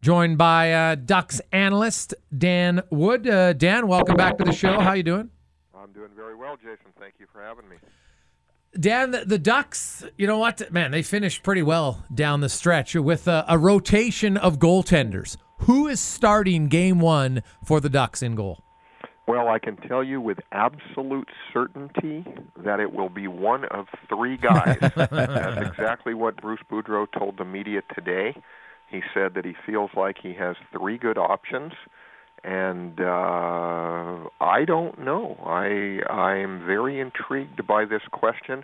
Joined by Ducks analyst Dan Wood. Dan, welcome back to the show. How you doing? I'm doing very well, Jason. Thank you for having me. Dan, the Ducks, you know what? Man, they finished pretty well down the stretch with a rotation of goaltenders. Who is starting game one for the Ducks in goal? Well, I can tell you with absolute certainty that it will be one of three guys. That's exactly what Bruce Boudreau told the media today. He said that he feels like he has three good options, and I don't know. I am very intrigued by this question.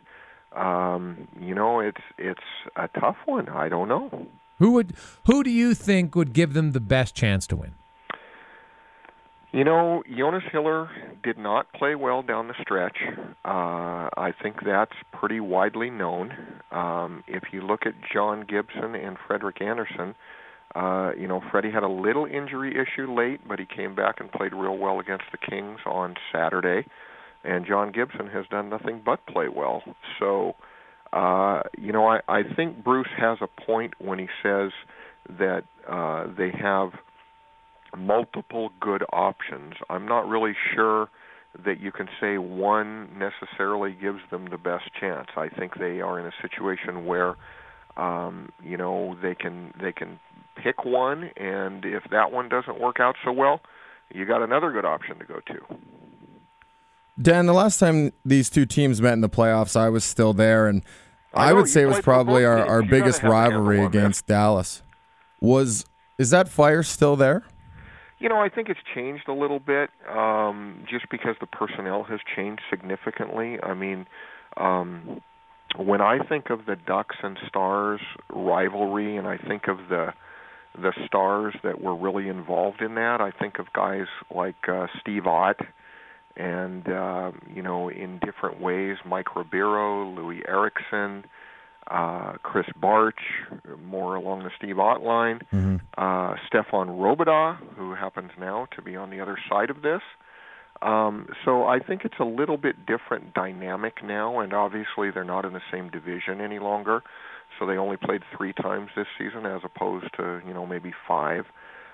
It's a tough one. I don't know. Who do you think would give them the best chance to win? You know, Jonas Hiller did not play well down the stretch. I think that's pretty widely known. If you look at John Gibson and Frederik Andersen, Freddie had a little injury issue late, but he came back and played real well against the Kings on Saturday. And John Gibson has done nothing but play well. So, I think Bruce has a point when he says that they have multiple good options. I'm not really sure that you can say one necessarily gives them the best chance. I think they are in a situation where, they can pick one, and if that one doesn't work out so well, you got another good option to go to. Dan, the last time these two teams met in the playoffs, I was still there, and I would say it was probably our biggest rivalry against Dallas. Is that fire still there? I think it's changed a little bit just because the personnel has changed significantly. I mean, when I think of the Ducks and Stars rivalry, and I think of the Stars that were really involved in that, I think of guys like Steve Ott and, in different ways, Mike Ribeiro, Louis Eriksson, Chris Barch, more along the Steve Ott line, Stefan Robidas, who happens now to be on the other side of this. So I think it's a little bit different dynamic now, and obviously they're not in the same division any longer, so they only played 3 times this season as opposed to, maybe 5.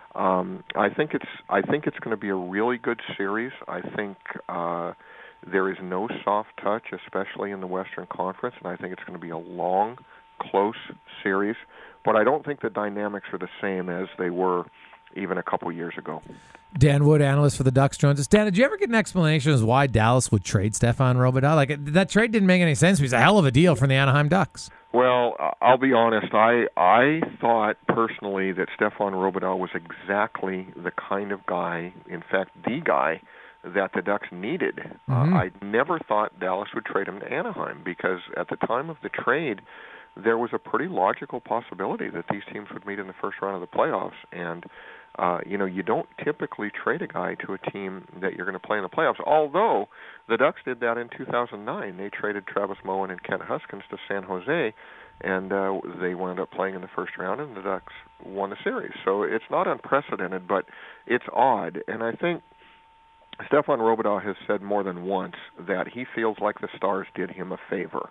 I think it's going to be a really good series. I think there is no soft touch, especially in the Western Conference, and I think it's going to be a long, close series. But I don't think the dynamics are the same as they were even a couple years ago. Dan Wood, analyst for the Ducks, joins us. Dan, did you ever get an explanation as why Dallas would trade Stefan Robidas? Like, that trade didn't make any sense. It was a hell of a deal from the Anaheim Ducks. Well, I'll be honest. I thought personally that Stefan Robidas was exactly the kind of guy, in fact, the guy, that the Ducks needed. I never thought Dallas would trade him to Anaheim because at the time of the trade, there was a pretty logical possibility that these teams would meet in the first round of the playoffs. And, you don't typically trade a guy to a team that you're going to play in the playoffs, although the Ducks did that in 2009. They traded Travis Moen and Kent Huskins to San Jose, and they wound up playing in the first round, and the Ducks won the series. So it's not unprecedented, but it's odd. And I think Stefan Robidas has said more than once that he feels like the Stars did him a favor.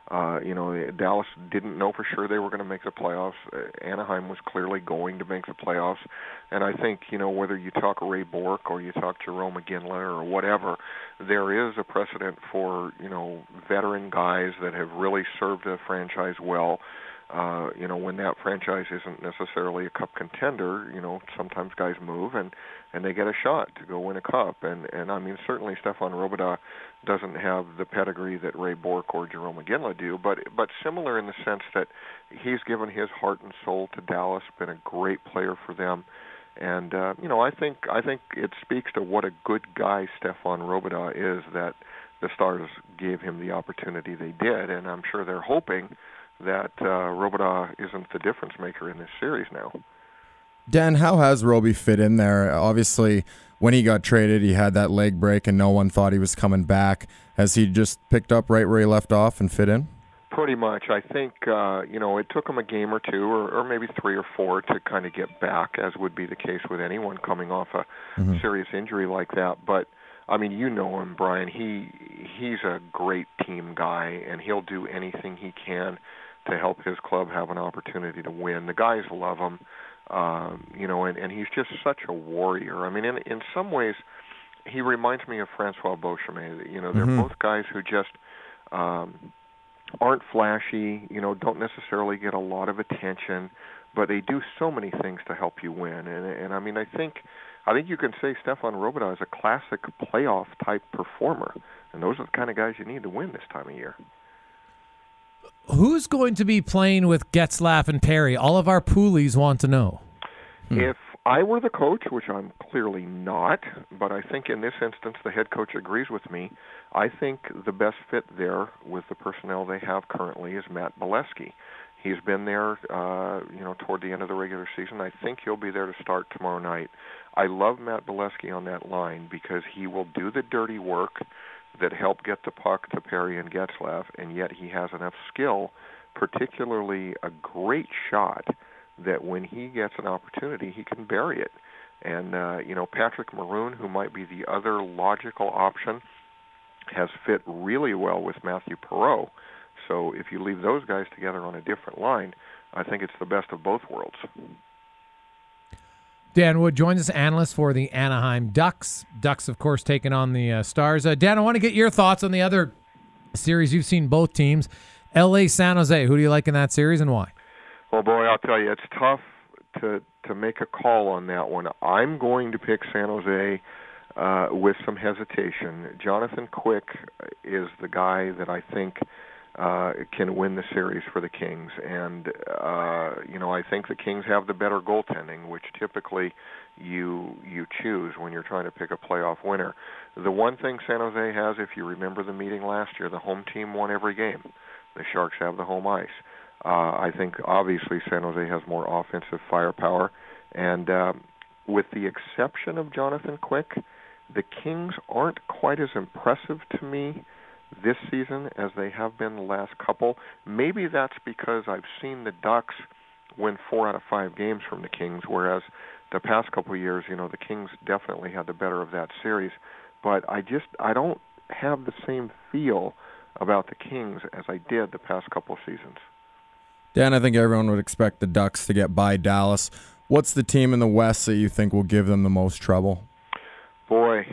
Dallas didn't know for sure they were going to make the playoffs. Anaheim was clearly going to make the playoffs. And I think, whether you talk Ray Bourque or you talk Jarome Iginla or whatever, there is a precedent for, veteran guys that have really served a franchise well. When that franchise isn't necessarily a cup contender, sometimes guys move and they get a shot to go win a cup. And I mean, certainly Stefan Robidas doesn't have the pedigree that Ray Bourque or Jarome Iginla do, but similar in the sense that he's given his heart and soul to Dallas, been a great player for them. And, I think it speaks to what a good guy Stefan Robidas is that the Stars gave him the opportunity they did. And I'm sure they're hoping that Robidas isn't the difference maker in this series now. Dan, how has Roby fit in there? Obviously, when he got traded, he had that leg break and no one thought he was coming back. Has he just picked up right where he left off and fit in? Pretty much. I think, it took him a game or two or maybe 3 or 4 to kind of get back, as would be the case with anyone coming off a serious injury like that. But, I mean, you know him, Brian. He's a great team guy, and he'll do anything he can to help his club have an opportunity to win. The guys love him. And he's just such a warrior. I mean, in some ways, he reminds me of Francois Beauchemin. They're both guys who just aren't flashy, don't necessarily get a lot of attention, but they do so many things to help you win. And I mean, I think you can say Stefan Robidas is a classic playoff type performer, and those are the kind of guys you need to win this time of year. Who's going to be playing with Getzlaf and Perry? All of our poolies want to know. If I were the coach, which I'm clearly not, but I think in this instance the head coach agrees with me, I think the best fit there with the personnel they have currently is Matt Bolesky. He's been there, toward the end of the regular season. I think he'll be there to start tomorrow night. I love Matt Bolesky on that line because he will do the dirty work that help get the puck to Perry and Getzlaf, and yet he has enough skill, particularly a great shot, that when he gets an opportunity, he can bury it. And, Patrick Maroon, who might be the other logical option, has fit really well with Matthew Perreault. So if you leave those guys together on a different line, I think it's the best of both worlds. Dan Wood joins us, analyst for the Anaheim Ducks. Ducks, of course, taking on the Stars. Dan, I want to get your thoughts on the other series. You've seen both teams. LA, San Jose, who do you like in that series and why? Well, boy, I'll tell you, it's tough to make a call on that one. I'm going to pick San Jose with some hesitation. Jonathan Quick is the guy that I think can win the series for the Kings. And, I think the Kings have the better goaltending, which typically you choose when you're trying to pick a playoff winner. The one thing San Jose has, if you remember the meeting last year, the home team won every game. The Sharks have the home ice. I think, obviously, San Jose has more offensive firepower. And with the exception of Jonathan Quick, the Kings aren't quite as impressive to me this season as they have been the last couple. Maybe that's because I've seen the Ducks win 4 out of 5 games from the Kings, whereas the past couple of years, the Kings definitely had the better of that series. But I don't have the same feel about the Kings as I did the past couple of seasons. Dan, I think everyone would expect the Ducks to get by Dallas. What's the team in the West that you think will give them the most trouble? Boy,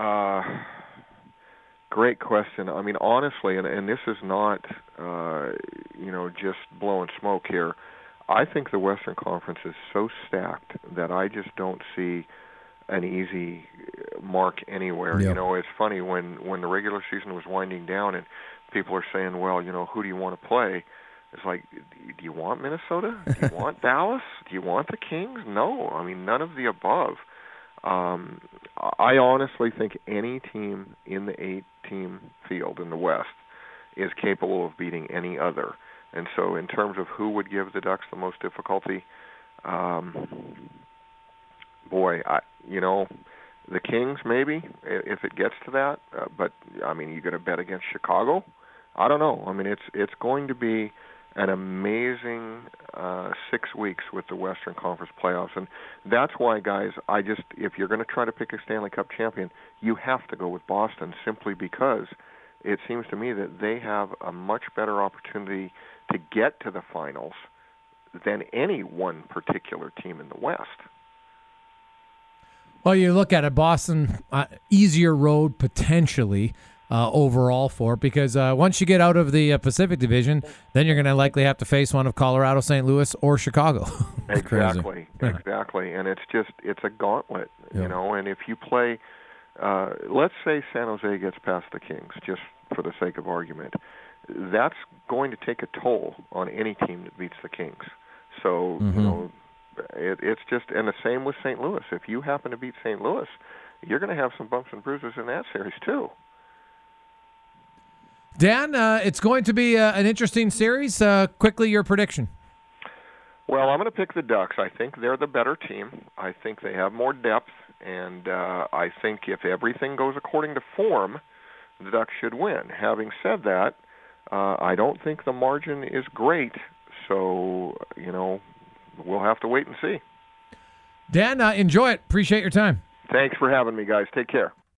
great question. I mean, honestly, and this is not, just blowing smoke here. I think the Western Conference is so stacked that I just don't see an easy mark anywhere. Yep. It's funny when the regular season was winding down and people are saying, well, who do you want to play? It's like, do you want Minnesota? Do you want Dallas? Do you want the Kings? No. I mean, none of the above. I honestly think any team in the 8-team field in the West is capable of beating any other. And so in terms of who would give the Ducks the most difficulty, the Kings maybe, if it gets to that. But, I mean, you going to bet against Chicago? I don't know. I mean, it's going to be an amazing 6 weeks with the Western Conference playoffs. And that's why, guys, if you're going to try to pick a Stanley Cup champion, you have to go with Boston simply because it seems to me that they have a much better opportunity to get to the finals than any one particular team in the West. Well, you look at it, Boston, easier road potentially overall for it because once you get out of the Pacific Division, then you're going to likely have to face one of Colorado, St. Louis, or Chicago. Exactly. And it's a gauntlet, and if you play, let's say San Jose gets past the Kings, just for the sake of argument, that's going to take a toll on any team that beats the Kings. So, it's just, and the same with St. Louis. If you happen to beat St. Louis, you're going to have some bumps and bruises in that series too. Dan, it's going to be an interesting series. Quickly, your prediction. Well, I'm going to pick the Ducks. I think they're the better team. I think they have more depth, and I think if everything goes according to form, the Ducks should win. Having said that, I don't think the margin is great, so, we'll have to wait and see. Dan, enjoy it. Appreciate your time. Thanks for having me, guys. Take care.